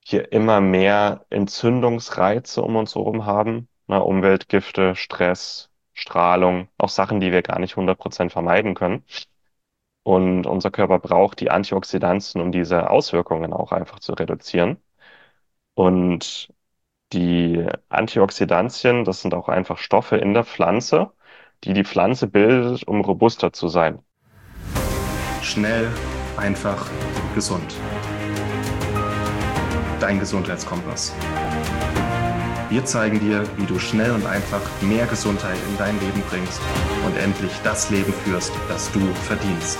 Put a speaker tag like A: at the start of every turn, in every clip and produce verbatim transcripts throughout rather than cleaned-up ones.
A: hier immer mehr Entzündungsreize um uns herum haben. Na, Umweltgifte, Stress, Strahlung, auch Sachen, die wir gar nicht hundert Prozent vermeiden können. Und unser Körper braucht die Antioxidantien, um diese Auswirkungen auch einfach zu reduzieren. Und die Antioxidantien, das sind auch einfach Stoffe in der Pflanze, die die Pflanze bildet, um robuster zu sein.
B: Schnell, einfach, gesund. Dein Gesundheitskompass. Wir zeigen dir, wie du schnell und einfach mehr Gesundheit in dein Leben bringst und endlich das Leben führst, das du verdienst.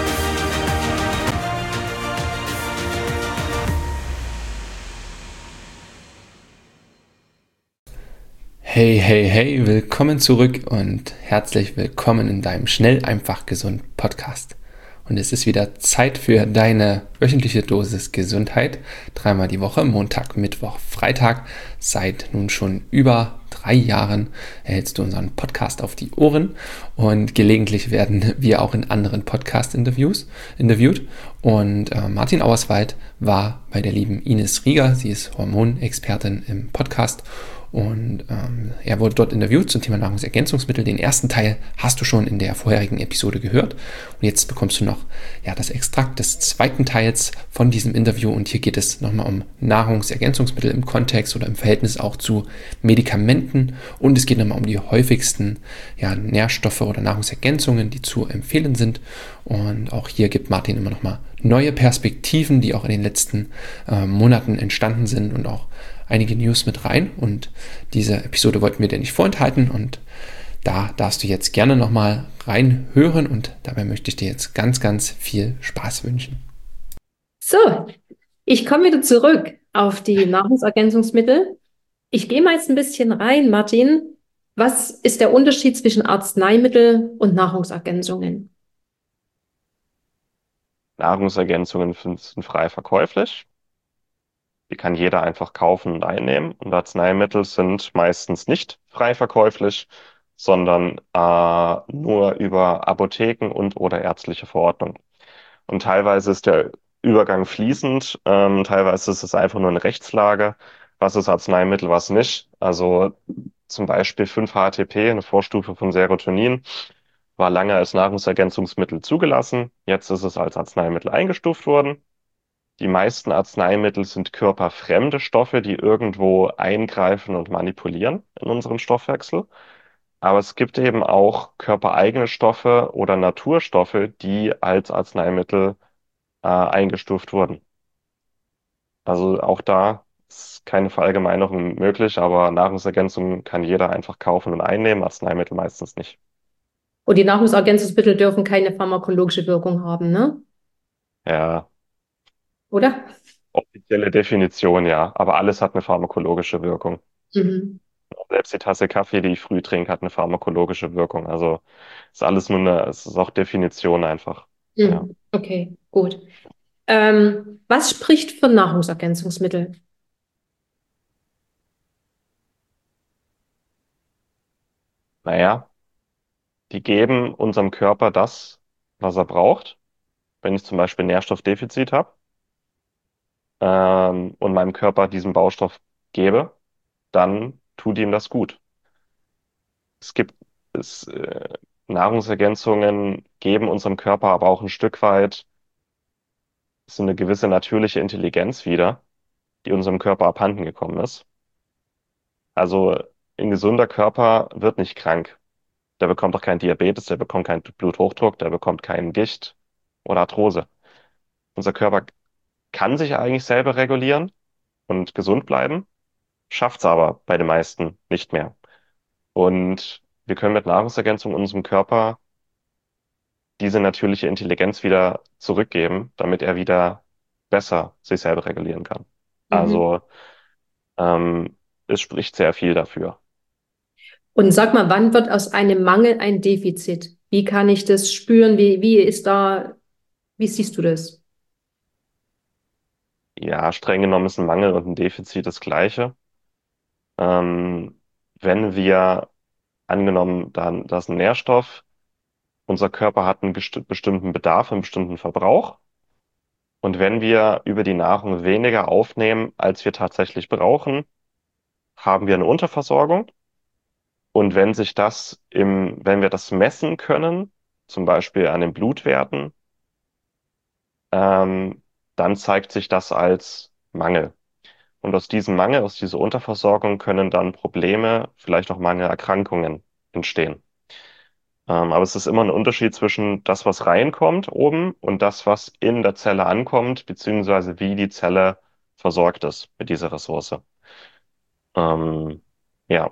C: Hey, hey, hey, willkommen zurück und herzlich willkommen in deinem Schnell, einfach, gesund Podcast. Und es ist wieder Zeit für deine wöchentliche Dosis Gesundheit. Dreimal die Woche, Montag, Mittwoch, Freitag. Seit nun schon über drei Jahren erhältst du unseren Podcast auf die Ohren und gelegentlich werden wir auch in anderen Podcast-Interviews interviewt. Und äh, Martin Auerswald war bei der lieben Ines Rieger, sie ist Hormonexpertin im Podcast. Und ähm, er wurde dort interviewt zum Thema Nahrungsergänzungsmittel. Den ersten Teil hast du schon in der vorherigen Episode gehört. Und jetzt bekommst du noch ja, das Extrakt des zweiten Teils von diesem Interview. Und hier geht es nochmal um Nahrungsergänzungsmittel im Kontext oder im Verhältnis auch zu Medikamenten. Und es geht nochmal um die häufigsten ja, Nährstoffe oder Nahrungsergänzungen, die zu empfehlen sind. Und auch hier gibt Martin immer nochmal neue Perspektiven, die auch in den letzten äh, Monaten entstanden sind und auch einige News mit rein, und diese Episode wollten wir dir nicht vorenthalten, und da darfst du jetzt gerne nochmal reinhören, und dabei möchte ich dir jetzt ganz, ganz viel Spaß wünschen.
D: So, ich komme wieder zurück auf die Nahrungsergänzungsmittel. Ich gehe mal jetzt ein bisschen rein, Martin. Was ist der Unterschied zwischen Arzneimittel und Nahrungsergänzungen?
A: Nahrungsergänzungen sind frei verkäuflich. Die kann jeder einfach kaufen und einnehmen. Und Arzneimittel sind meistens nicht frei verkäuflich, sondern äh, nur über Apotheken und oder ärztliche Verordnung. Und teilweise ist der Übergang fließend, ähm, teilweise ist es einfach nur eine Rechtslage. Was ist Arzneimittel, was nicht? Also zum Beispiel fünf H T P, eine Vorstufe von Serotonin, war lange als Nahrungsergänzungsmittel zugelassen. Jetzt ist es als Arzneimittel eingestuft worden. Die meisten Arzneimittel sind körperfremde Stoffe, die irgendwo eingreifen und manipulieren in unseren Stoffwechsel. Aber es gibt eben auch körpereigene Stoffe oder Naturstoffe, die als Arzneimittel äh, eingestuft wurden. Also auch da ist keine Verallgemeinerung möglich, aber Nahrungsergänzungen kann jeder einfach kaufen und einnehmen, Arzneimittel meistens nicht.
D: Und die Nahrungsergänzungsmittel dürfen keine pharmakologische Wirkung haben, ne?
A: Ja,
D: Oder?
A: offizielle Definition ja, aber alles hat eine pharmakologische Wirkung.
D: Mhm.
A: Selbst die Tasse Kaffee, die ich früh trinke, hat eine pharmakologische Wirkung. Also ist alles nur eine, es ist auch Definition einfach. Ja.
D: Mhm. Okay, gut. Ähm, was spricht für Nahrungsergänzungsmittel?
A: Naja, die geben unserem Körper das, was er braucht. Wenn ich zum Beispiel Nährstoffdefizit habe, ähm, und meinem Körper diesen Baustoff gebe, dann tut ihm das gut. Es gibt es, äh, Nahrungsergänzungen geben unserem Körper aber auch ein Stück weit so eine gewisse natürliche Intelligenz wieder, die unserem Körper abhanden gekommen ist. Also ein gesunder Körper wird nicht krank. Der bekommt auch keinen Diabetes, der bekommt keinen Bluthochdruck, der bekommt keinen Gicht oder Arthrose. Unser Körper kann sich eigentlich selber regulieren und gesund bleiben, schafft es aber bei den meisten nicht mehr. Und wir können mit Nahrungsergänzung unserem Körper diese natürliche Intelligenz wieder zurückgeben, damit er wieder besser sich selber regulieren kann.
D: Mhm.
A: Also ähm, es spricht sehr viel dafür.
D: Und sag mal, wann wird aus einem Mangel ein Defizit? Wie kann ich das spüren? Wie, wie ist da, wie siehst du das?
A: Ja, streng genommen ist ein Mangel und ein Defizit das Gleiche. Ähm, wenn wir angenommen, dann, das ist ein Nährstoff, unser Körper hat einen gest- bestimmten Bedarf, einen bestimmten Verbrauch. Und wenn wir über die Nahrung weniger aufnehmen, als wir tatsächlich brauchen, haben wir eine Unterversorgung. Und wenn sich das im, wenn wir das messen können, zum Beispiel an den Blutwerten, ähm, dann zeigt sich das als Mangel. Und aus diesem Mangel, aus dieser Unterversorgung können dann Probleme, vielleicht auch Mangelerkrankungen entstehen. Ähm, aber es ist immer ein Unterschied zwischen das, was reinkommt oben und das, was in der Zelle ankommt, beziehungsweise wie die Zelle versorgt ist mit dieser Ressource. Ähm, ja.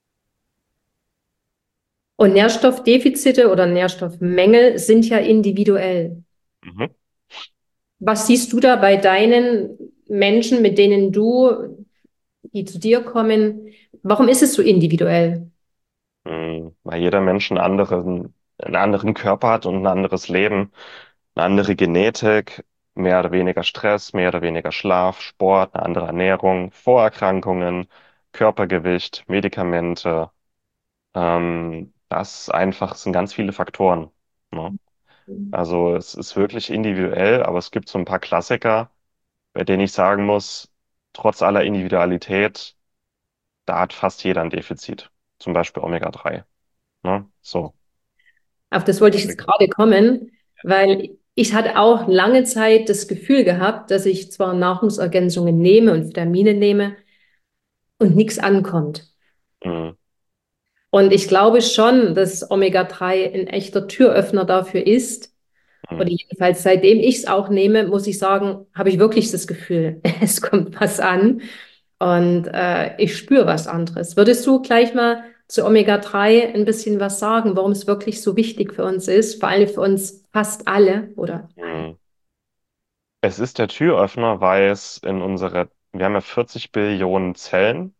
D: Und Nährstoffdefizite oder Nährstoffmängel sind ja individuell.
A: Mhm.
D: Was siehst du da bei deinen Menschen, mit denen du, die zu dir kommen? Warum ist es so individuell?
A: Mhm. Weil jeder Mensch einen anderen, einen anderen Körper hat und ein anderes Leben, eine andere Genetik, mehr oder weniger Stress, mehr oder weniger Schlaf, Sport, eine andere Ernährung, Vorerkrankungen, Körpergewicht, Medikamente. Ähm, das einfach sind ganz viele Faktoren. Ne? Also es ist wirklich individuell, aber es gibt so ein paar Klassiker, bei denen ich sagen muss, trotz aller Individualität, da hat fast jeder ein Defizit. Zum Beispiel Omega drei. Ne? So.
D: Auf das wollte ich jetzt gerade kommen, weil ich hatte auch lange Zeit das Gefühl gehabt, dass ich zwar Nahrungsergänzungen nehme und Vitamine nehme und nichts ankommt.
A: Mhm.
D: Und ich glaube schon, dass Omega drei ein echter Türöffner dafür ist. Oder
A: Mhm.
D: jedenfalls seitdem ich es auch nehme, muss ich sagen, habe ich wirklich das Gefühl, es kommt was an und äh, ich spüre was anderes. Würdest du gleich mal zu Omega drei ein bisschen was sagen, warum es wirklich so wichtig für uns ist, vor allem für uns fast alle, oder?
A: Mhm. Es ist der Türöffner, weil es in unsere, wir haben ja vierzig Billionen Zellen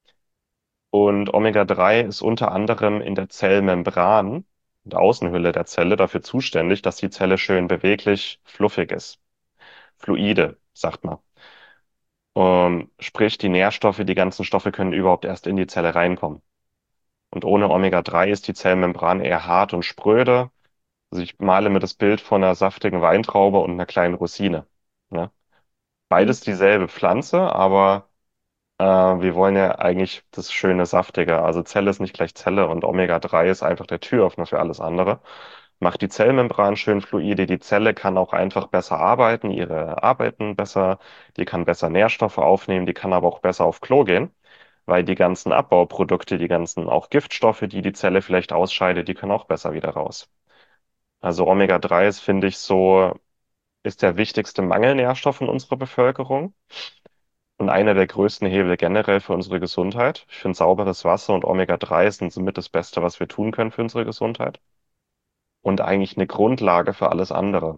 A: und Omega drei ist unter anderem in der Zellmembran, der Außenhülle der Zelle, dafür zuständig, dass die Zelle schön beweglich, fluffig ist. Fluide, sagt man. Ähm, sprich, die Nährstoffe, die ganzen Stoffe können überhaupt erst in die Zelle reinkommen. Und ohne Omega drei ist die Zellmembran eher hart und spröde. Also ich male mir das Bild von einer saftigen Weintraube und einer kleinen Rosine. Ne? Beides dieselbe Pflanze, aber äh, wir wollen ja eigentlich das schöne Saftige. Also Zelle ist nicht gleich Zelle und Omega drei ist einfach der Türöffner für alles andere. Macht die Zellmembran schön fluide. Die Zelle kann auch einfach besser arbeiten, ihre Arbeiten besser. Die kann besser Nährstoffe aufnehmen, die kann aber auch besser auf Klo gehen, weil die ganzen Abbauprodukte, die ganzen auch Giftstoffe, die die Zelle vielleicht ausscheidet, die können auch besser wieder raus. Also Omega drei ist, finde ich, so, ist der wichtigste Mangelnährstoff in unserer Bevölkerung und einer der größten Hebel generell für unsere Gesundheit. Ich finde, sauberes Wasser und Omega drei sind somit das Beste, was wir tun können für unsere Gesundheit und eigentlich eine Grundlage für alles andere.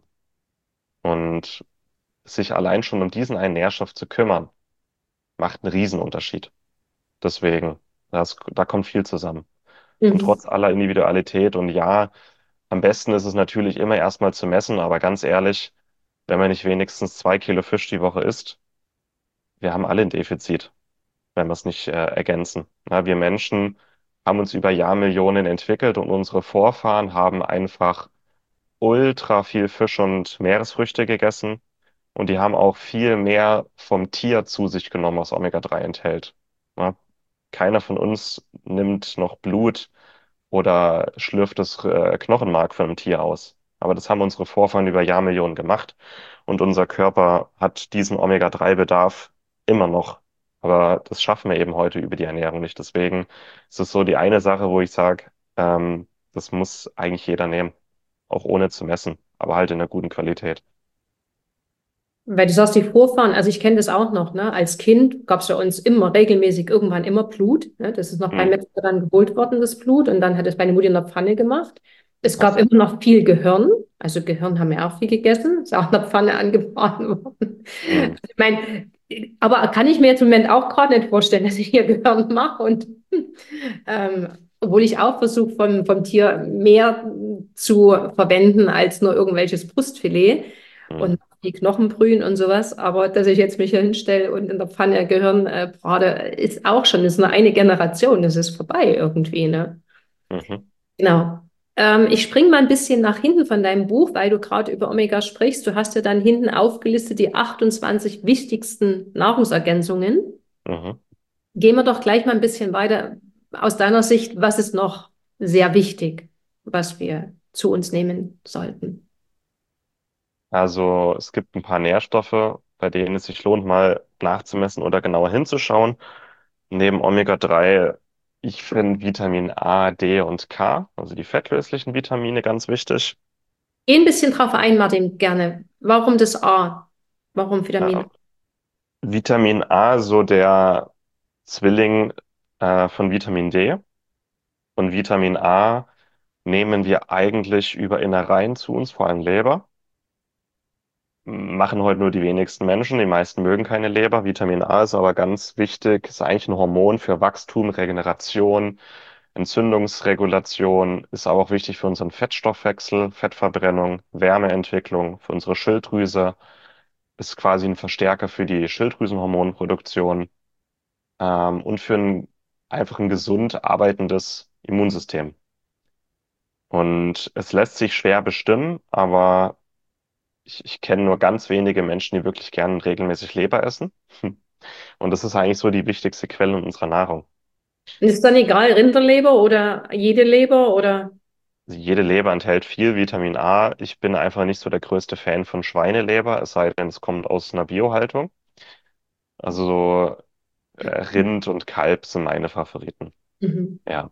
A: Und sich allein schon um diesen einen Nährstoff zu kümmern, macht einen Riesenunterschied. Deswegen, das, da kommt viel zusammen. Und
D: Mhm.
A: trotz aller Individualität und ja, am besten ist es natürlich immer erstmal zu messen, aber ganz ehrlich, wenn man nicht wenigstens zwei Kilo Fisch die Woche isst, wir haben alle ein Defizit, wenn wir es nicht äh, ergänzen. Na, wir Menschen haben uns über Jahrmillionen entwickelt und unsere Vorfahren haben einfach ultra viel Fisch und Meeresfrüchte gegessen und die haben auch viel mehr vom Tier zu sich genommen, was Omega drei enthält. Na, keiner von uns nimmt noch Blut oder schlürft das äh, Knochenmark von einem Tier aus. Aber das haben unsere Vorfahren über Jahrmillionen gemacht und unser Körper hat diesen Omega drei Bedarf immer noch. Aber das schaffen wir eben heute über die Ernährung nicht. Deswegen ist es so die eine Sache, wo ich sage, ähm, das muss eigentlich jeder nehmen, auch ohne zu messen, aber halt in einer guten Qualität.
D: Weil du sagst, die Vorfahren, also ich kenne das auch noch, ne? Als Kind gab es bei uns immer regelmäßig irgendwann immer Blut. Ne? Das ist noch beim
A: Hm,
D: Metzger dann geholt worden, das Blut, und dann hat es meine Mutter in der Pfanne gemacht. Es gab
A: krass.
D: immer noch viel Gehirn, also Gehirn haben wir auch viel gegessen, ist auch in der Pfanne angebraten worden.
A: Hm,
D: Ich meine, aber kann ich mir jetzt im Moment auch gerade nicht vorstellen, dass ich hier Gehirn mache und ähm, obwohl ich auch versuche, vom, vom Tier mehr zu verwenden als nur irgendwelches Brustfilet
A: hm,
D: und die Knochenbrühen und sowas. Aber dass ich jetzt mich hier hinstelle und in der Pfanne Gehirn äh, brate, ist auch schon, ist nur eine Generation, das ist vorbei irgendwie, ne?
A: mhm.
D: Genau. Ähm, ich springe mal ein bisschen nach hinten von deinem Buch, weil du gerade über Omega sprichst. Du hast ja dann hinten aufgelistet die achtundzwanzig wichtigsten Nahrungsergänzungen.
A: Mhm.
D: Gehen wir doch gleich mal ein bisschen weiter. Aus deiner Sicht, was ist noch sehr wichtig, was wir zu uns nehmen sollten?
A: Also es gibt ein paar Nährstoffe, bei denen es sich lohnt, mal nachzumessen oder genauer hinzuschauen. Neben Omega drei, ich finde Vitamin A, D und K, also die fettlöslichen Vitamine, ganz wichtig.
D: Geh ein bisschen drauf ein, Martin, gerne. Warum das A? Warum Vitamin?
A: Ja, Vitamin A, so der Zwilling äh, von Vitamin D. Und Vitamin A nehmen wir eigentlich über Innereien zu uns, vor allem Leber. Machen heute nur die wenigsten Menschen. Die meisten mögen keine Leber. Vitamin A ist aber ganz wichtig. Ist eigentlich ein Hormon für Wachstum, Regeneration, Entzündungsregulation. Ist aber auch wichtig für unseren Fettstoffwechsel, Fettverbrennung, Wärmeentwicklung, für unsere Schilddrüse. Ist quasi ein Verstärker für die Schilddrüsenhormonproduktion, ähm, und für ein einfach ein gesund arbeitendes Immunsystem. Und es lässt sich schwer bestimmen, aber ich, ich kenne nur ganz wenige Menschen, die wirklich gern und regelmäßig Leber essen. Und das ist eigentlich so die wichtigste Quelle unserer Nahrung.
D: Und ist dann egal, Rinderleber oder jede Leber oder?
A: Also jede Leber enthält viel Vitamin A. Ich bin einfach nicht so der größte Fan von Schweineleber, es sei denn, es kommt aus einer Biohaltung. Also so, äh, Rind und Kalb sind meine Favoriten.
D: Mhm.
A: Ja.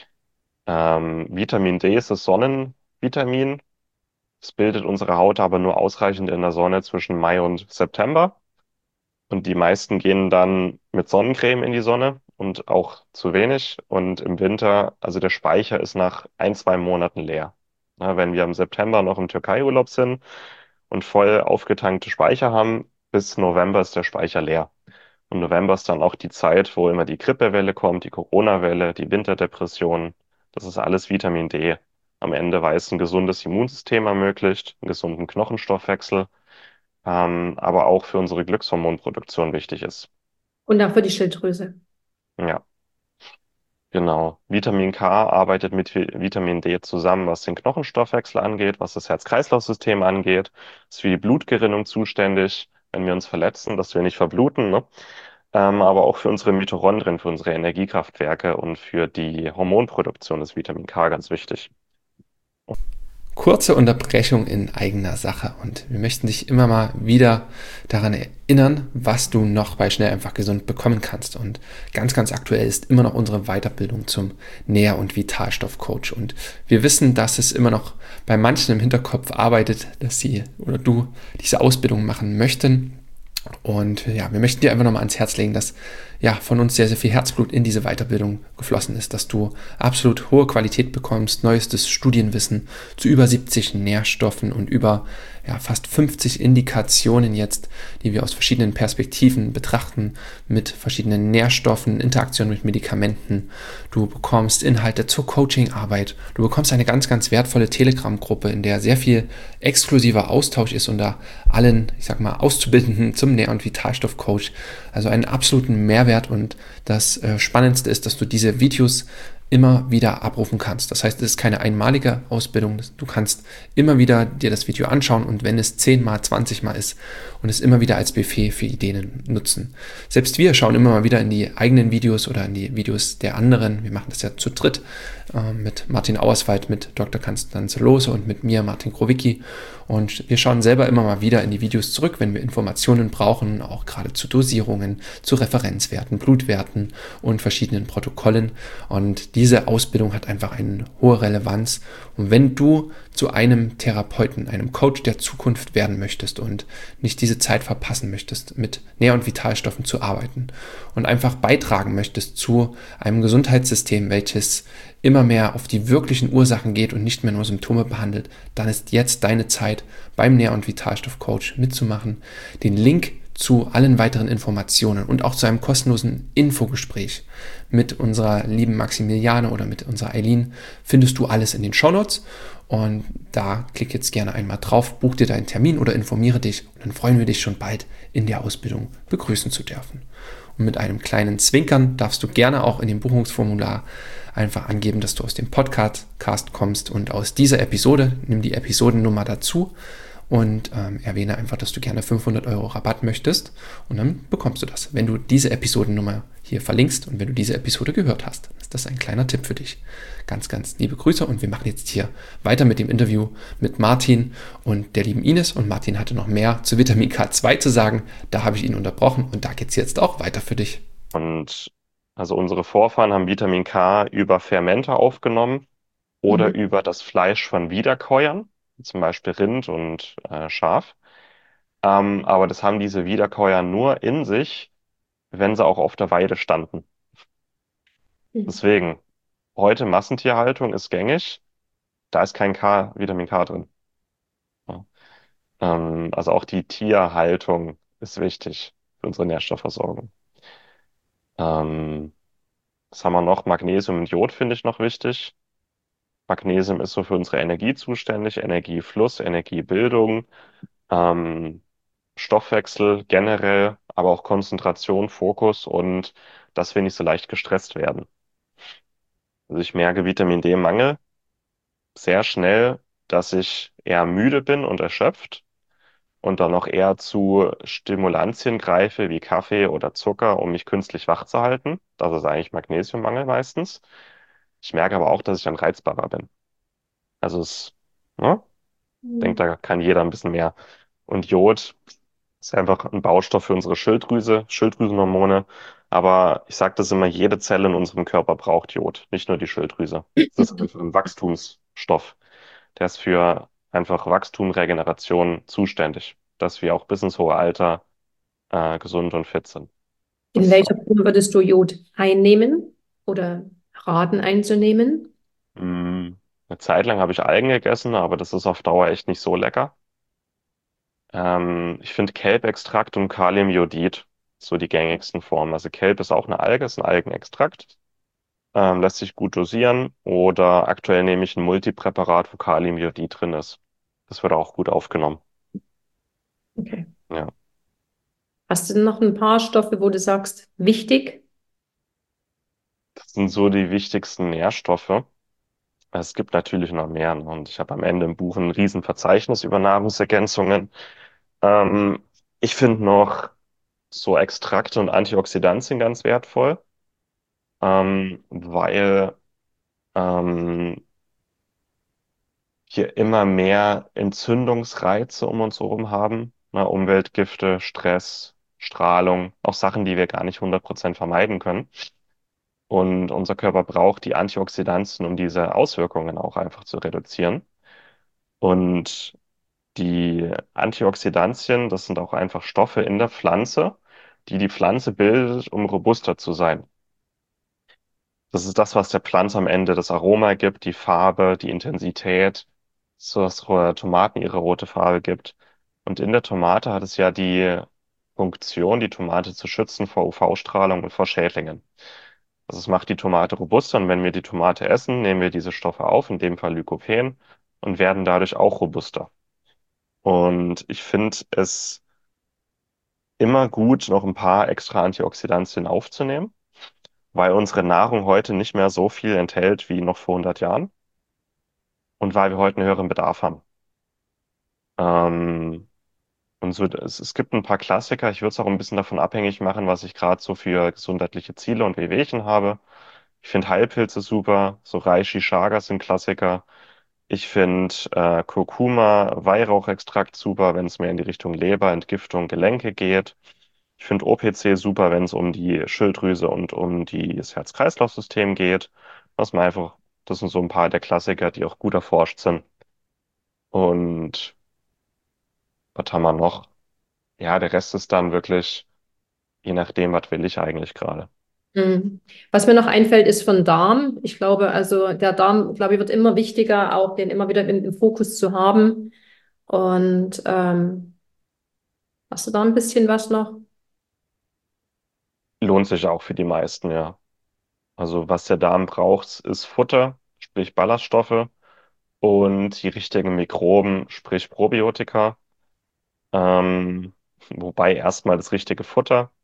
A: Ähm, Vitamin D ist das Sonnenvitamin. Es bildet unsere Haut aber nur ausreichend in der Sonne zwischen Mai und September. Und die meisten gehen dann mit Sonnencreme in die Sonne und auch zu wenig. Und im Winter, also der Speicher ist nach ein, zwei Monaten leer. Na, wenn wir im September noch im Türkei-Urlaub sind und voll aufgetankte Speicher haben, bis November ist der Speicher leer. Und November ist dann auch die Zeit, wo immer die Grippewelle kommt, die Corona-Welle, die Winterdepression. Das ist alles Vitamin D am Ende, weil es ein gesundes Immunsystem ermöglicht, einen gesunden Knochenstoffwechsel, ähm, aber auch für unsere Glückshormonproduktion wichtig ist.
D: Und auch für die Schilddrüse.
A: Ja, genau. Vitamin K arbeitet mit Vi- Vitamin D zusammen, was den Knochenstoffwechsel angeht, was das Herz-Kreislauf-System angeht. Ist für die Blutgerinnung zuständig, wenn wir uns verletzen, dass wir nicht verbluten, ne? Ähm, aber auch für unsere Mitochondrien, für unsere Energiekraftwerke und für die Hormonproduktion ist Vitamin K ganz wichtig.
C: Kurze Unterbrechung in eigener Sache und wir möchten dich immer mal wieder daran erinnern, was du noch bei Schnell einfach gesund bekommen kannst. Und ganz, ganz aktuell ist immer noch unsere Weiterbildung zum Nähr- und Vitalstoffcoach. Und wir wissen, dass es immer noch bei manchen im Hinterkopf arbeitet, dass sie oder du diese Ausbildung machen möchten. Und ja, wir möchten dir einfach nochmal ans Herz legen, dass ja von uns sehr, sehr viel Herzblut in diese Weiterbildung geflossen ist, dass du absolut hohe Qualität bekommst, neuestes Studienwissen zu über siebzig Nährstoffen und über ja, fast fünfzig Indikationen jetzt, die wir aus verschiedenen Perspektiven betrachten, mit verschiedenen Nährstoffen, Interaktion mit Medikamenten. Du bekommst Inhalte zur Coachingarbeit. Du bekommst eine ganz, ganz wertvolle Telegram-Gruppe, in der sehr viel exklusiver Austausch ist unter allen, ich sag mal, Auszubildenden zum Nähr- und Vitalstoff-Coach. Also einen absoluten Mehrwert und das äh, Spannendste ist, dass du diese Videos immer wieder abrufen kannst. Das heißt, es ist keine einmalige Ausbildung. Du kannst immer wieder dir das Video anschauen und wenn es zehn mal, zwanzig mal ist und es immer wieder als Buffet für Ideen nutzen. Selbst wir schauen immer mal wieder in die eigenen Videos oder in die Videos der anderen. Wir machen das ja zu dritt äh, mit Martin Auerswald, mit Doktor Konstanze Lohse und mit mir, Martin Krowicki. Und wir schauen selber immer mal wieder in die Videos zurück, wenn wir Informationen brauchen, auch gerade zu Dosierungen, zu Referenzwerten, Blutwerten und verschiedenen Protokollen. Und diese Ausbildung hat einfach eine hohe Relevanz. Und wenn du zu einem Therapeuten, einem Coach der Zukunft werden möchtest und nicht diese Zeit verpassen möchtest, mit Nähr- und Vitalstoffen zu arbeiten und einfach beitragen möchtest zu einem Gesundheitssystem, welches immer mehr auf die wirklichen Ursachen geht und nicht mehr nur Symptome behandelt, dann ist jetzt deine Zeit, beim Nähr- und Vitalstoff-Coach mitzumachen. Den Link zu allen weiteren Informationen und auch zu einem kostenlosen Infogespräch mit unserer lieben Maximiliane oder mit unserer Eileen findest du alles in den Shownotes. Und da klick jetzt gerne einmal drauf, buch dir deinen Termin oder informiere dich und dann freuen wir dich schon bald in der Ausbildung begrüßen zu dürfen. Und mit einem kleinen Zwinkern darfst du gerne auch in dem Buchungsformular einfach angeben, dass du aus dem Podcast kommst und aus dieser Episode. Nimm die Episodennummer dazu und ähm, erwähne einfach, dass du gerne fünfhundert Euro Rabatt möchtest und dann bekommst du das. Wenn du diese Episodennummer hier verlinkst und wenn du diese Episode gehört hast, ist das ein kleiner Tipp für dich. Ganz, ganz liebe Grüße und wir machen jetzt hier weiter mit dem Interview mit Martin und der lieben Ines. Und Martin hatte noch mehr zu Vitamin K zwei zu sagen. Da habe ich ihn unterbrochen und da geht es jetzt auch weiter für dich.
A: Und also unsere Vorfahren haben Vitamin K über Fermente aufgenommen oder
D: Mhm.
A: über das Fleisch von Wiederkäuern, zum Beispiel Rind und äh, Schaf. Ähm, aber das haben diese Wiederkäuer nur in sich, wenn sie auch auf der Weide standen.
D: Mhm.
A: Deswegen, heute Massentierhaltung ist gängig, da ist kein K, Vitamin K drin. Ja. Ähm, also auch die Tierhaltung ist wichtig für unsere Nährstoffversorgung. Ähm, was haben wir noch? Magnesium und Jod finde ich noch wichtig. Magnesium ist so für unsere Energie zuständig, Energiefluss, Energiebildung, ähm, Stoffwechsel generell, aber auch Konzentration, Fokus und dass wir nicht so leicht gestresst werden. Also ich merke Vitamin D-Mangel sehr schnell, dass ich eher müde bin und erschöpft und dann noch eher zu Stimulantien greife, wie Kaffee oder Zucker, um mich künstlich wach zu halten. Das ist eigentlich Magnesiummangel meistens. Ich merke aber auch, dass ich dann reizbarer bin. Also es, ne? Ich denke, da kann jeder ein bisschen mehr. Und Jod ist einfach ein Baustoff für unsere Schilddrüse, Schilddrüsenhormone. Aber ich sage das immer, jede Zelle in unserem Körper braucht Jod, nicht nur die Schilddrüse. Das ist einfach ein Wachstumsstoff. Der ist für einfach Wachstum, Regeneration zuständig, dass wir auch bis ins hohe Alter äh, gesund und fit sind.
D: In
A: Das ist
D: welcher
A: auch,
D: Form würdest du Jod einnehmen oder raten einzunehmen?
A: mh, eine Zeit lang habe ich Algen gegessen, aber das ist auf Dauer echt nicht so lecker. Ähm, ich finde Kelbextrakt und Kaliumjodid so die gängigsten Formen. Also Kelb ist auch eine Alge, ist ein Algenextrakt, ähm, lässt sich gut dosieren. Oder aktuell nehme ich ein Multipräparat, wo Kaliumjodid drin ist. Das wird auch gut aufgenommen.
D: Okay.
A: Ja.
D: Hast du denn noch ein paar Stoffe, wo du sagst, wichtig?
A: Das sind so die wichtigsten Nährstoffe. Es gibt natürlich noch mehr, ne? Und ich habe am Ende im Buch ein Riesenverzeichnis über Nahrungsergänzungen. Ähm, ich finde noch so Extrakte und Antioxidantien ganz wertvoll, ähm, weil ähm, hier immer mehr Entzündungsreize um uns herum haben. Ne? Umweltgifte, Stress, Strahlung, auch Sachen, die wir gar nicht hundert Prozent vermeiden können. Und unser Körper braucht die Antioxidantien, um diese Auswirkungen auch einfach zu reduzieren. Und die Antioxidantien, das sind auch einfach Stoffe in der Pflanze, die die Pflanze bildet, um robuster zu sein. Das ist das, was der Pflanze am Ende das Aroma gibt, die Farbe, die Intensität, so dass äh, Tomaten ihre rote Farbe gibt. Und in der Tomate hat es ja die Funktion, die Tomate zu schützen vor U V-Strahlung und vor Schädlingen. Also es macht die Tomate robuster und wenn wir die Tomate essen, nehmen wir diese Stoffe auf, in dem Fall Lycopen, und werden dadurch auch robuster. Und ich finde es immer gut, noch ein paar extra Antioxidantien aufzunehmen, weil unsere Nahrung heute nicht mehr so viel enthält wie noch vor hundert Jahren und weil wir heute einen höheren Bedarf haben. Ähm, und so, es, es gibt ein paar Klassiker. Ich würde es auch ein bisschen davon abhängig machen, was ich gerade so für gesundheitliche Ziele und Wehwehchen habe. Ich finde Heilpilze super, so Reishi, Chaga sind Klassiker. Ich finde äh, Kurkuma, Weihrauchextrakt super, wenn es mehr in die Richtung Leber, Entgiftung, Gelenke geht. Ich finde O P C super, wenn es um die Schilddrüse und um die, das Herz-Kreislauf-System geht. Was man einfach, das sind so ein paar der Klassiker, die auch gut erforscht sind. Und was haben wir noch? Ja, der Rest ist dann wirklich, je nachdem, was will ich eigentlich gerade.
D: Mhm. Was mir noch einfällt, ist von Darm. Ich glaube, also der Darm, glaube ich, wird immer wichtiger, auch den immer wieder im, im Fokus zu haben. Und ähm, hast du da ein bisschen was noch?
A: Lohnt sich auch für die meisten, ja. Also was der Darm braucht, ist Futter, sprich Ballaststoffe und die richtigen Mikroben, sprich Probiotika. Ähm, wobei erstmal das richtige Futter.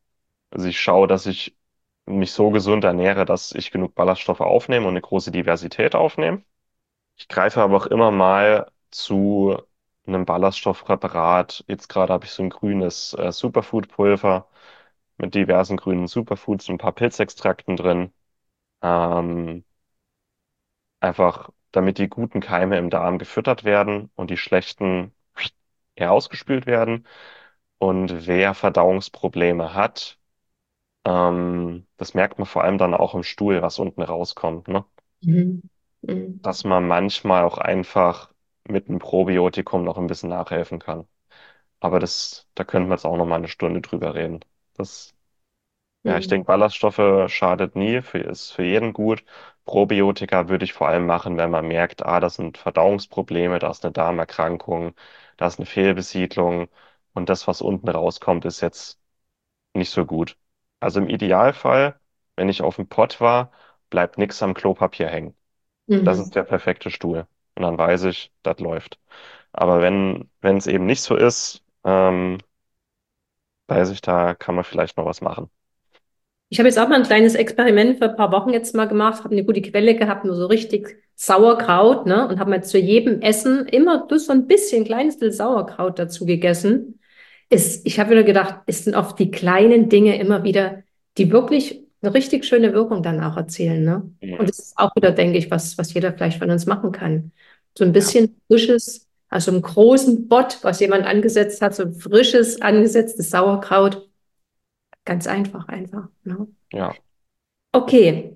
A: Also ich schaue, dass ich mich so gesund ernähre, dass ich genug Ballaststoffe aufnehme und eine große Diversität aufnehme. Ich greife aber auch immer mal zu einem Ballaststoffpräparat. Jetzt gerade habe ich so ein grünes äh, Superfood-Pulver mit diversen grünen Superfoods, ein paar Pilzextrakten drin. Ähm, Einfach, damit die guten Keime im Darm gefüttert werden und die schlechten eher ausgespült werden. Und wer Verdauungsprobleme hat, ähm, das merkt man vor allem dann auch im Stuhl, was unten rauskommt, ne?
D: Mhm. Mhm.
A: Dass man manchmal auch einfach mit einem Probiotikum noch ein bisschen nachhelfen kann. Aber das, da könnten wir jetzt auch noch mal eine Stunde drüber reden. Das, ja, ich
D: Mhm.
A: denke, Ballaststoffe schadet nie, für, ist für jeden gut. Probiotika würde ich vor allem machen, wenn man merkt, ah, das sind Verdauungsprobleme, da ist eine Darmerkrankung, da ist eine Fehlbesiedlung und das, was unten rauskommt, ist jetzt nicht so gut. Also im Idealfall, wenn ich auf dem Pott war, bleibt nichts am Klopapier hängen. Das
D: Mhm.
A: ist der perfekte Stuhl. Und dann weiß ich, das läuft. Aber wenn, wenn es eben nicht so ist, ähm, weiß ich, da kann man vielleicht noch was machen.
D: Ich habe jetzt auch mal ein kleines Experiment für ein paar Wochen jetzt mal gemacht, habe eine gute Quelle gehabt, nur so richtig Sauerkraut, ne? Und habe mir zu jedem Essen immer bloß so ein bisschen, kleines bisschen Sauerkraut dazu gegessen. Ist, ich habe wieder gedacht, es sind oft die kleinen Dinge immer wieder, die wirklich eine richtig schöne Wirkung dann auch erzielen, ne? Und
A: Mhm.
D: das ist auch wieder, denke ich, was, was jeder vielleicht von uns machen kann. So ein
A: Ja,
D: bisschen frisches, also einen großen Bott, was jemand angesetzt hat, so ein frisches, angesetztes Sauerkraut. Ganz einfach, einfach, ne?
A: ja.
D: Okay.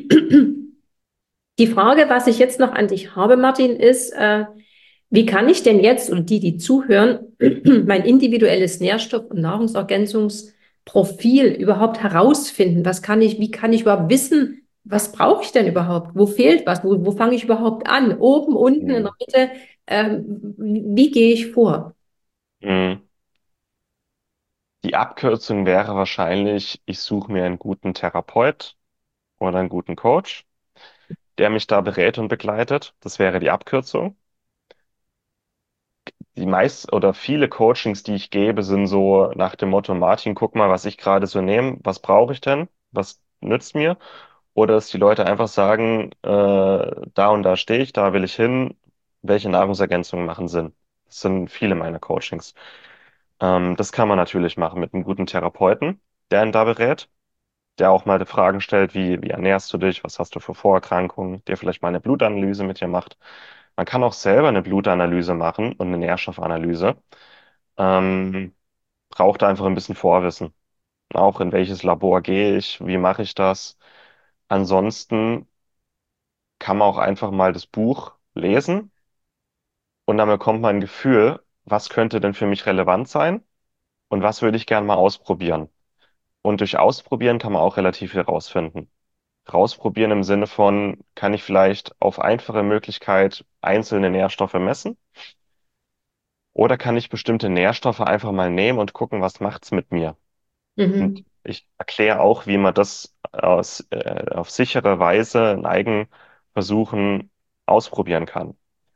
D: Die Frage, was ich jetzt noch an dich habe, Martin, ist, äh, wie kann ich denn jetzt und die, die zuhören, mein individuelles Nährstoff- und Nahrungsergänzungsprofil überhaupt herausfinden? Was kann ich, wie kann ich überhaupt wissen, was brauche ich denn überhaupt? Wo fehlt was? Wo, wo fange ich überhaupt an? Oben, unten, in der
A: Mhm.
D: Mitte? Ähm, wie gehe ich vor?
A: Mhm. Die Abkürzung wäre wahrscheinlich, ich suche mir einen guten Therapeut oder einen guten Coach, der mich da berät und begleitet. Das wäre die Abkürzung. Die meist oder viele Coachings, die ich gebe, sind so nach dem Motto, Martin, guck mal, was ich gerade so nehme. Was brauche ich denn? Was nützt mir? Oder dass die Leute einfach sagen, äh, da und da stehe ich, da will ich hin. Welche Nahrungsergänzungen machen Sinn? Das sind viele meiner Coachings. Ähm, das kann man natürlich machen mit einem guten Therapeuten, der ihn da berät, der auch mal die Fragen stellt, wie, wie ernährst du dich, was hast du für Vorerkrankungen, der vielleicht mal eine Blutanalyse mit dir macht. Man kann auch selber eine Blutanalyse machen und eine Nährstoffanalyse. Ähm, Braucht einfach ein bisschen Vorwissen. Auch in welches Labor gehe ich, wie mache ich das. Ansonsten kann man auch einfach mal das Buch lesen und dann bekommt man ein Gefühl, was könnte denn für mich relevant sein und was würde ich gerne mal ausprobieren. Und durch Ausprobieren kann man auch relativ viel rausfinden. Rausprobieren im Sinne von, kann ich vielleicht auf einfache Möglichkeit einzelne Nährstoffe messen? Oder kann ich bestimmte Nährstoffe einfach mal nehmen und gucken, was macht's mit mir? Und
D: Mhm.
A: ich erkläre auch, wie man das aus, äh, auf sichere Weise in Eigenversuchen ausprobieren kann.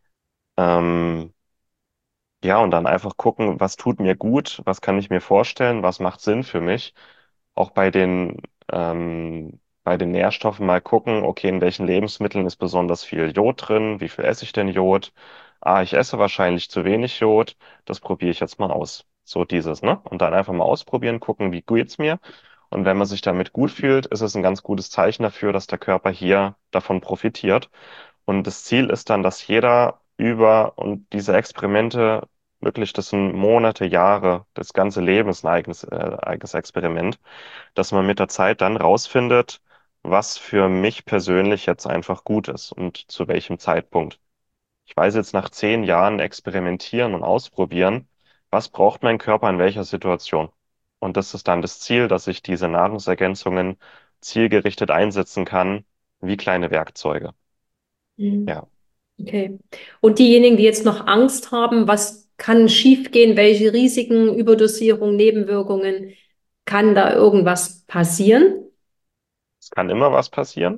A: Ähm, Ja, und dann einfach gucken, was tut mir gut, was kann ich mir vorstellen, was macht Sinn für mich. Auch bei den, ähm, bei den Nährstoffen mal gucken, okay, in welchen Lebensmitteln ist besonders viel Jod drin, wie viel esse ich denn Jod? Ah, ich esse wahrscheinlich zu wenig Jod, das probiere ich jetzt mal aus. So dieses, ne? Und dann einfach mal ausprobieren, gucken, wie geht's mir. Und wenn man sich damit gut fühlt, ist es ein ganz gutes Zeichen dafür, dass der Körper hier davon profitiert. Und das Ziel ist dann, dass jeder über und diese Experimente wirklich, das sind Monate, Jahre, das ganze Leben ist ein eigenes, äh, eigenes Experiment, dass man mit der Zeit dann rausfindet, was für mich persönlich jetzt einfach gut ist und zu welchem Zeitpunkt. Ich weiß jetzt nach zehn Jahren experimentieren und ausprobieren, was braucht mein Körper in welcher Situation. Und das ist dann das Ziel, dass ich diese Nahrungsergänzungen zielgerichtet einsetzen kann, wie kleine Werkzeuge.
D: Mhm.
A: Ja.
D: Okay. Und diejenigen, die jetzt noch Angst haben, was kann schiefgehen, welche Risiken, Überdosierung, Nebenwirkungen, kann da irgendwas passieren?
A: Es kann immer was passieren,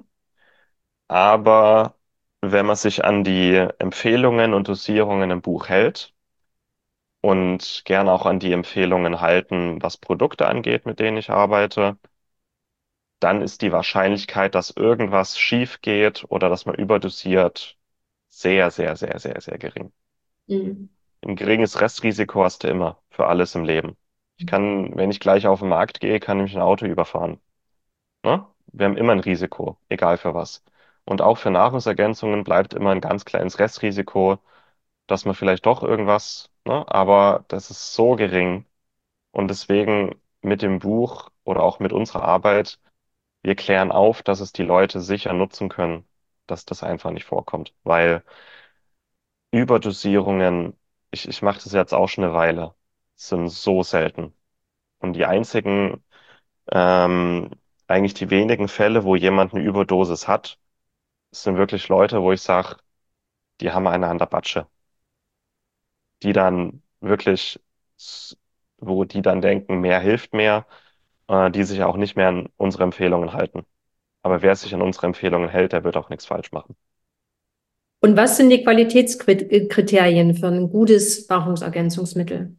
A: aber wenn man sich an die Empfehlungen und Dosierungen im Buch hält und gerne auch an die Empfehlungen halten, was Produkte angeht, mit denen ich arbeite. Dann ist die Wahrscheinlichkeit, dass irgendwas schief geht oder dass man überdosiert, sehr, sehr, sehr, sehr, sehr gering.
D: Mhm.
A: Ein geringes Restrisiko hast du immer für alles im Leben. Ich kann, wenn ich gleich auf den Markt gehe, kann ich ein Auto überfahren. Ne? Wir haben immer ein Risiko, egal für was. Und auch für Nahrungsergänzungen bleibt immer ein ganz kleines Restrisiko, dass man vielleicht doch irgendwas, ne? Aber das ist so gering. Und deswegen mit dem Buch oder auch mit unserer Arbeit, wir klären auf, dass es die Leute sicher nutzen können, dass das einfach nicht vorkommt. Weil Überdosierungen, ich, ich mache das jetzt auch schon eine Weile, sind so selten. Und die einzigen, ähm, eigentlich die wenigen Fälle, wo jemand eine Überdosis hat, sind wirklich Leute, wo ich sage, die haben eine an der Batsche. Die dann wirklich, s- wo die dann denken, mehr hilft mehr, äh, die sich auch nicht mehr an unsere Empfehlungen halten. Aber wer sich an unsere Empfehlungen hält, der wird auch nichts falsch machen.
D: Und was sind die Qualitätskriterien für ein gutes Nahrungsergänzungsmittel?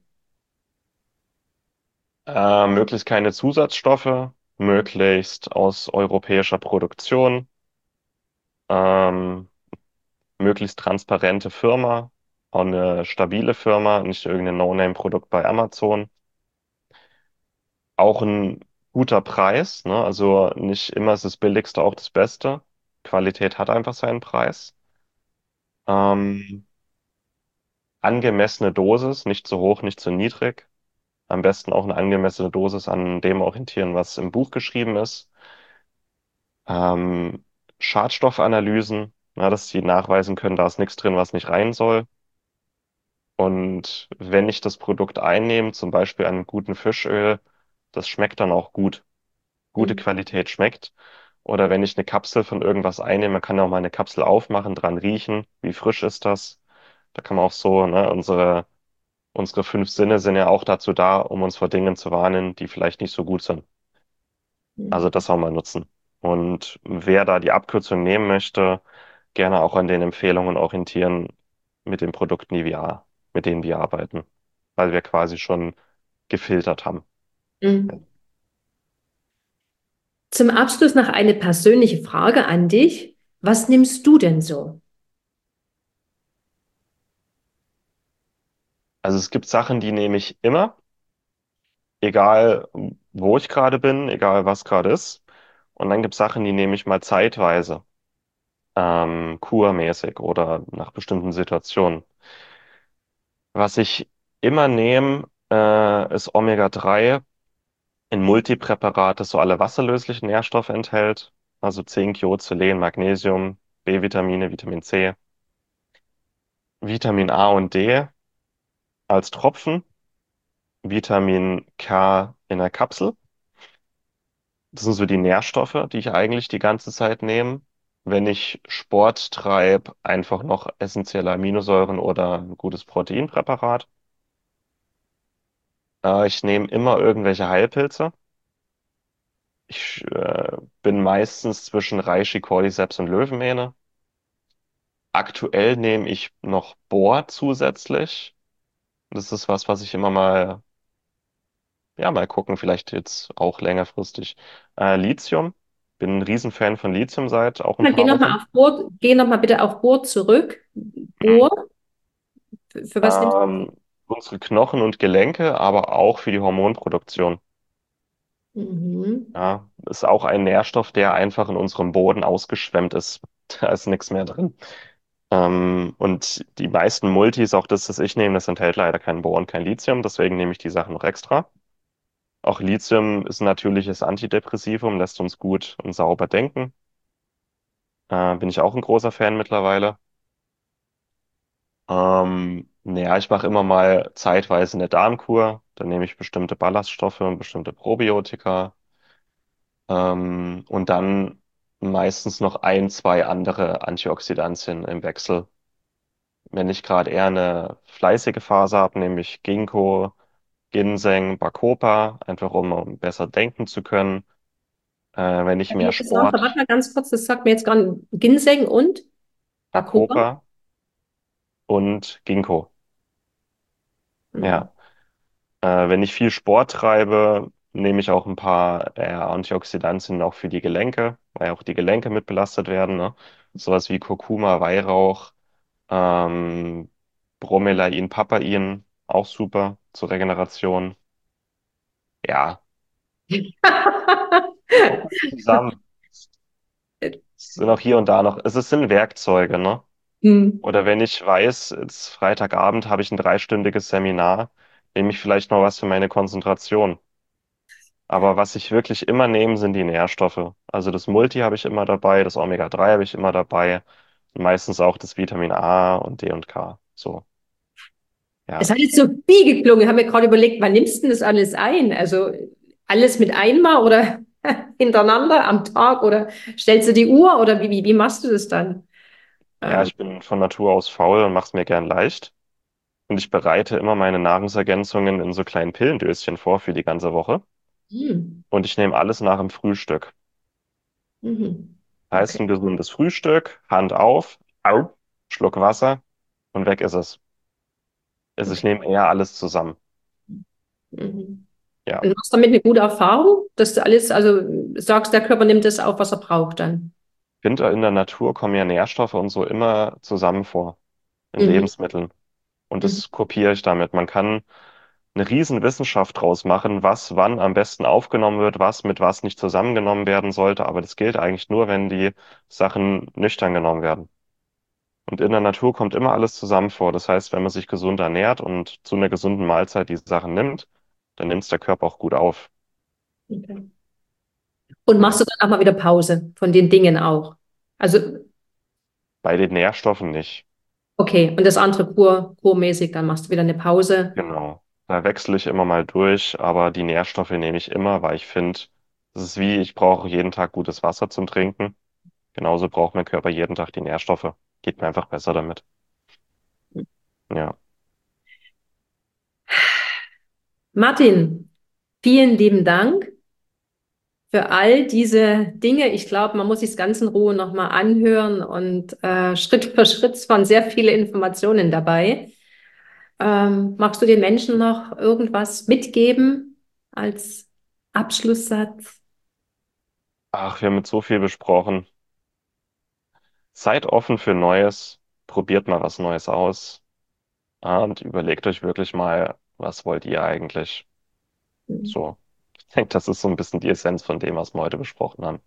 A: Äh, möglichst keine Zusatzstoffe, möglichst aus europäischer Produktion, ähm, möglichst transparente Firma, auch eine stabile Firma, nicht irgendein No-Name-Produkt bei Amazon. Auch ein guter Preis, ne? Also nicht immer ist das Billigste auch das Beste. Qualität hat einfach seinen Preis. Ähm, angemessene Dosis, nicht zu hoch, nicht zu niedrig. Am besten auch eine angemessene Dosis an dem orientieren, was im Buch geschrieben ist. Ähm, Schadstoffanalysen, na, dass sie nachweisen können, da ist nichts drin, was nicht rein soll. Und wenn ich das Produkt einnehme, zum Beispiel an einem guten Fischöl, das schmeckt dann auch gut. Gute
D: Mhm.
A: Qualität schmeckt. Oder wenn ich eine Kapsel von irgendwas einnehme, man kann ja auch mal eine Kapsel aufmachen, dran riechen, wie frisch ist das. Da kann man auch so, ne, unsere, unsere fünf Sinne sind ja auch dazu da, um uns vor Dingen zu warnen, die vielleicht nicht so gut sind. Also das auch mal nutzen. Und wer da die Abkürzung nehmen möchte, gerne auch an den Empfehlungen orientieren mit den Produkten, die wir, mit denen wir arbeiten, weil wir quasi schon gefiltert haben.
D: Mhm. Zum Abschluss noch eine persönliche Frage an dich. Was nimmst du denn so?
A: Also es gibt Sachen, die nehme ich immer, egal wo ich gerade bin, egal was gerade ist. Und dann gibt es Sachen, die nehme ich mal zeitweise, ähm, kurmäßig oder nach bestimmten Situationen. Was ich immer nehme, äh, ist Omega drei in Multipräparat, das so alle wasserlöslichen Nährstoffe enthält. Also Zink, Jod, Selen, Magnesium, B-Vitamine, Vitamin C, Vitamin A und D als Tropfen, Vitamin K in der Kapsel. Das sind so die Nährstoffe, die ich eigentlich die ganze Zeit nehme. Wenn ich Sport treibe, einfach noch essentielle Aminosäuren oder ein gutes Proteinpräparat. Äh, ich nehme immer irgendwelche Heilpilze. Ich äh, bin meistens zwischen Reishi, Cordyceps und Löwenmähne. Aktuell nehme ich noch Bor zusätzlich. Das ist was, was ich immer mal, ja, mal gucken, vielleicht jetzt auch längerfristig. Äh, Lithium. Bin ein Riesenfan von Lithium seit auch ein
D: Na, geh
A: paar
D: nochmal
A: Wochen.
D: auf Bohr, geh noch mal bitte auf Bohr zurück. Bohr, für, für was nimmst
A: Ähm, unsere Knochen und Gelenke, aber auch für die Hormonproduktion.
D: du? Mhm.
A: Ja, ist auch ein Nährstoff, der einfach in unserem Boden ausgeschwemmt ist. Da ist nichts mehr drin. Ähm, und die meisten Multis, auch das, das ich nehme, das enthält leider kein Bohr und kein Lithium, deswegen nehme ich die Sachen noch extra. Auch Lithium ist ein natürliches Antidepressivum, lässt uns gut und sauber denken. Äh, bin ich auch ein großer Fan mittlerweile. Ähm, naja, ich mache immer mal zeitweise eine Darmkur. Dann nehme ich bestimmte Ballaststoffe und bestimmte Probiotika. Ähm, und dann meistens noch ein, zwei andere Antioxidantien im Wechsel. Wenn ich gerade eher eine fleißige Phase habe, nehme ich Ginkgo, Ginseng, Bacopa, einfach um, um besser denken zu können. Äh, wenn ich mehr
D: Wie gesagt, warte
A: Sport,
D: mal ganz kurz, das sagt mir jetzt gerade Ginseng und Bacopa.
A: Bacopa und Ginkgo.
D: Mhm.
A: Ja. Äh, wenn ich viel Sport treibe, nehme ich auch ein paar äh, Antioxidantien auch für die Gelenke, weil auch die Gelenke mit belastet werden, ne? Sowas wie Kurkuma, Weihrauch, ähm, Bromelain, Papain, auch super zur Regeneration. Ja, kommt halt zusammen. Es sind auch hier und da noch, es ist- sind Werkzeuge, ne?
D: Mhm.
A: Oder wenn ich weiß, jetzt Freitagabend habe ich ein dreistündiges Seminar, nehme ich vielleicht noch was für meine Konzentration. Aber was ich wirklich immer nehme, sind die Nährstoffe. Also das Multi habe ich immer dabei, das Omega drei habe ich immer dabei. Und meistens auch das Vitamin A und D und K. So,
D: Es
A: ja.
D: hat jetzt so viel geklungen. Ich habe mir gerade überlegt, wann nimmst du denn das alles ein? Also alles mit einmal oder hintereinander am Tag oder stellst du die Uhr oder wie, wie, wie machst du das dann?
A: Ja,
D: Ähm,
A: ich bin von Natur aus faul und mache es mir gern leicht. Und ich bereite immer meine Nahrungsergänzungen in so kleinen Pillendöschen vor für die ganze Woche.
D: hm,
A: Und ich nehme alles nach dem Frühstück.
D: mhm.
A: Heißt
D: Okay,
A: ein gesundes Frühstück, Hand auf, au, Schluck Wasser und weg ist es. Also ich
D: okay.
A: nehme eher alles zusammen.
D: Mhm.
A: Ja.
D: Und machst damit eine gute Erfahrung, dass du alles, also sagst, der Körper nimmt das auf, was er braucht dann.
A: Ich finde, in der Natur kommen ja Nährstoffe und so immer zusammen vor, in
D: Mhm.
A: Lebensmitteln. Und
D: Mhm.
A: das kopiere ich damit. Man kann eine riesen Wissenschaft draus machen, was wann am besten aufgenommen wird, was mit was nicht zusammengenommen werden sollte. Aber das gilt eigentlich nur, wenn die Sachen nüchtern genommen werden. Und in der Natur kommt immer alles zusammen vor. Das heißt, wenn man sich gesund ernährt und zu einer gesunden Mahlzeit die Sachen nimmt, dann nimmt es der Körper auch gut auf.
D: Okay. Und
A: Ja.
D: machst du dann auch mal wieder Pause von den Dingen auch? Also,
A: Bei den Nährstoffen nicht.
D: okay, und das andere kur, kurmäßig, dann machst du wieder eine Pause.
A: Genau. Da wechsle ich immer mal durch, aber die Nährstoffe nehme ich immer, weil ich finde, das ist wie, ich brauche jeden Tag gutes Wasser zum Trinken. Genauso braucht mein Körper jeden Tag die Nährstoffe. Geht mir einfach besser damit. Ja,
D: Martin, vielen lieben Dank für all diese Dinge. Ich glaube, man muss sich das ganz in Ruhe nochmal anhören und äh, Schritt für Schritt waren sehr viele Informationen dabei. Ähm, magst du den Menschen noch irgendwas mitgeben als Abschlusssatz?
A: ach, wir haben jetzt so viel besprochen. Seid offen für Neues, probiert mal was Neues aus, ah, und überlegt euch wirklich mal, was wollt ihr eigentlich? So, ich denke, das ist so ein bisschen die Essenz von dem, was wir heute besprochen haben.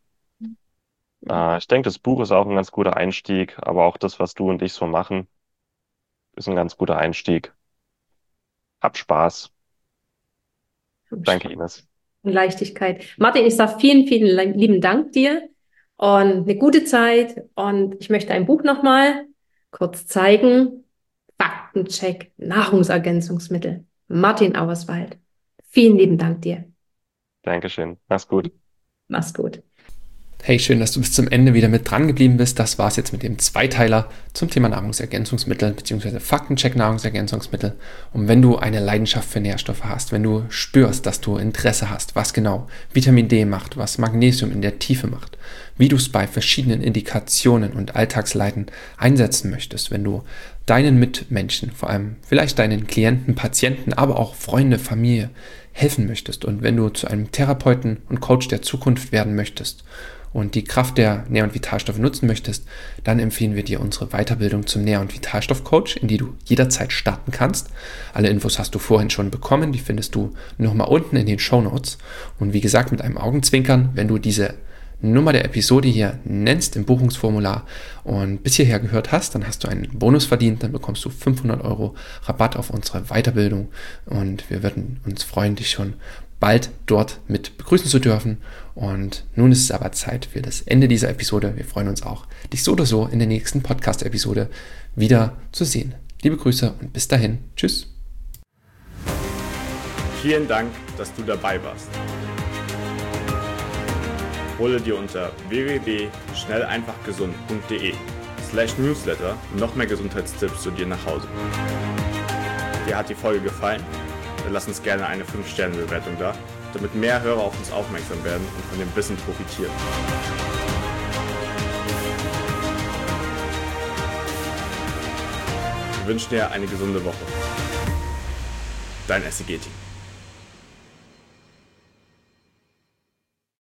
A: Äh, ich denke, das Buch ist auch ein ganz guter Einstieg, aber auch das, was du und ich so machen, ist ein ganz guter Einstieg. Habt Spaß. Danke, Ines.
D: Und Leichtigkeit. Martin, ich sage vielen, vielen lieben Dank dir und eine gute Zeit. Und ich möchte ein Buch nochmal kurz zeigen. Faktencheck Nahrungsergänzungsmittel. Martin Auerswald. Vielen lieben Dank dir.
A: Dankeschön. Mach's gut.
D: Mach's gut.
C: Hey, schön, dass du bis zum Ende wieder mit dran geblieben bist. Das war's jetzt mit dem Zweiteiler zum Thema Nahrungsergänzungsmittel bzw. Faktencheck Nahrungsergänzungsmittel. Und wenn du eine Leidenschaft für Nährstoffe hast, wenn du spürst, dass du Interesse hast, was genau Vitamin D macht, was Magnesium in der Tiefe macht, wie du es bei verschiedenen Indikationen und Alltagsleiden einsetzen möchtest, wenn du deinen Mitmenschen, vor allem vielleicht deinen Klienten, Patienten, aber auch Freunde, Familie helfen möchtest und wenn du zu einem Therapeuten und Coach der Zukunft werden möchtest und die Kraft der Nähr- und Vitalstoffe nutzen möchtest, dann empfehlen wir dir unsere Weiterbildung zum Nähr- und Vitalstoff-Coach, in die du jederzeit starten kannst. Alle Infos hast du vorhin schon bekommen, die findest du nochmal unten in den Shownotes. Und wie gesagt, mit einem Augenzwinkern, wenn du diese Nummer der Episode hier nennst im Buchungsformular und bis hierher gehört hast, dann hast du einen Bonus verdient, dann bekommst du fünfhundert Euro Rabatt auf unsere Weiterbildung und wir würden uns freuen, dich schon bald dort mit begrüßen zu dürfen. Und nun ist es aber Zeit für das Ende dieser Episode. Wir freuen uns auch, dich so oder so in der nächsten Podcast-Episode wieder zu sehen. Liebe Grüße und bis dahin. Tschüss.
E: Vielen Dank, dass du dabei warst. Hole dir unter w w w punkt schnell einfach gesund punkt de slash newsletter noch mehr Gesundheitstipps zu dir nach Hause. Dir hat die Folge gefallen? Dann lass uns gerne eine fünf Sterne Bewertung da, damit mehr Hörer auf uns aufmerksam werden und von dem Wissen profitieren. Wir wünschen dir eine gesunde Woche. dein S E G-Team.